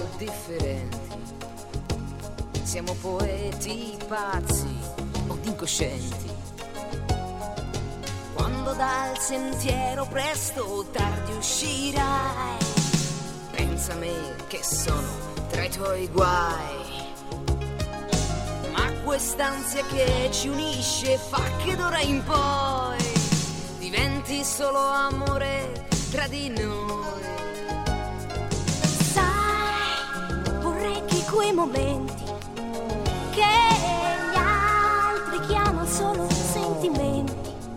differenti. Siamo poeti pazzi o incoscienti. Quando dal sentiero presto o tardi uscirai, pensa a me che sono tra i tuoi guai. Ma quest'ansia che ci unisce fa che d'ora in poi diventi solo amore tra di noi. Sai, vorrei che quei momenti che gli altri chiamano solo sentimenti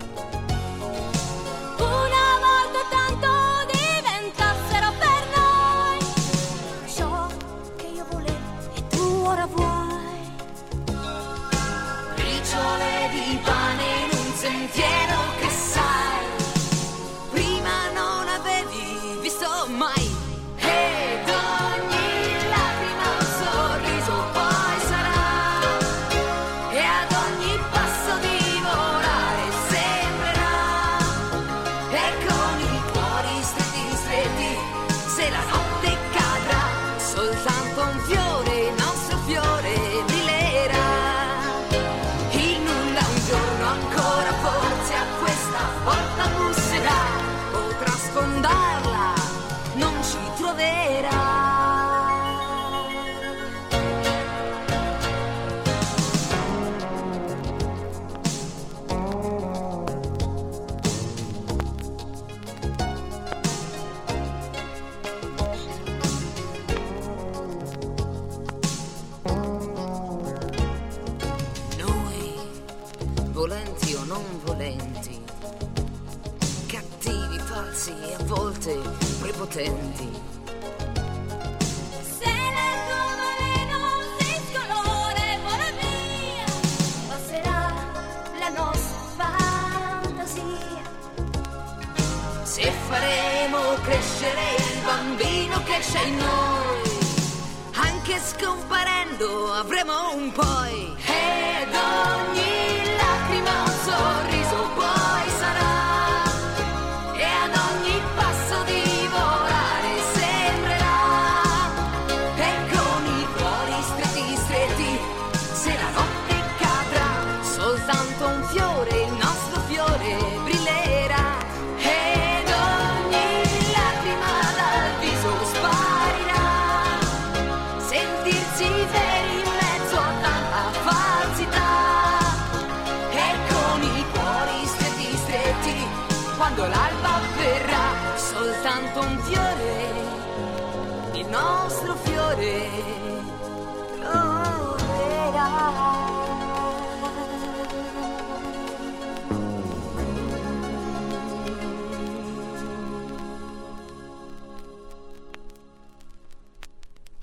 una volta tanto diventassero per noi ciò che io volevo e tu ora vuoi. Briciole di pane in un sentiero che sai prima non avevi visto mai. Ed ogni lacrima un sorriso poi sarà, e ad ogni passo di volare sembrerà. E con i cuori stretti stretti, se la notte cadrà, soltanto un fiore, il nostro fiore, brillerà. Il nulla un giorno ancora forse a questa porta busserà, potrà sfondarla, non ci troverà. Noi, volenti o non volenti, cattivi, falsi e a volte prepotenti. Se le nuvole non si scolore vola via, passerà la nostra fantasia. Se faremo crescere il bambino che c'è in noi, anche scomparendo avremo un poi. Ed ogni lacrima un sorriso poi sarà, e ad ogni passo di volare sembrerà. E con i cuori stretti stretti, se la notte cadrà, soltanto un fiore, il nostro fiore, brillerà. Ed ogni lacrima dal viso sparirà, sentirsi veri in mezzo a tanta falsità. E con i cuori stretti stretti, quando l'alba verrà,